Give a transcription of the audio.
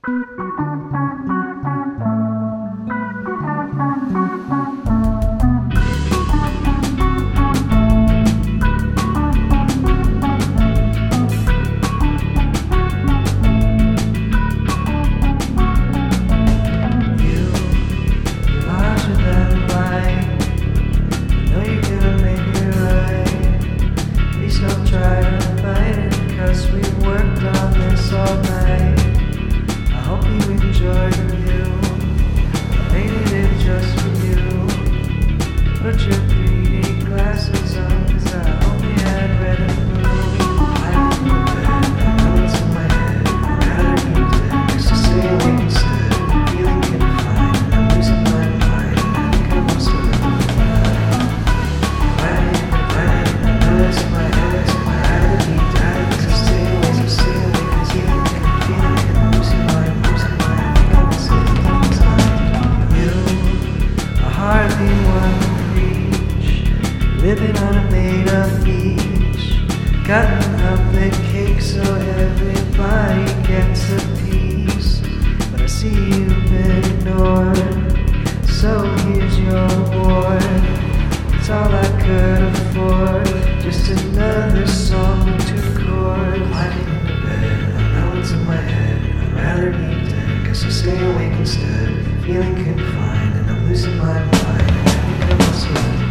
Put your 3D glasses on, 'cause I only had red and blue. I'm in bed, bullets in my head. I'd rather be dead, 'cause I stay awake instead. Feeling confined, and I'm losing my mind. I think I must have died. Bullets in my head, I'd rather be dead, 'cause I stay awake, 'cause feeling and I'm losing my mind. I think I must have died. You are hardly one. Living on a made-up beach, cutting up the cake so everybody gets a piece. But I see you've been ignored, so here's your reward. It's all I could afford, just another song with 2 chords. Climbing into bed, bullets in my head. I'd rather be dead, 'cause I stay awake instead. Feeling confined, and I'm losing my mind. I think I must have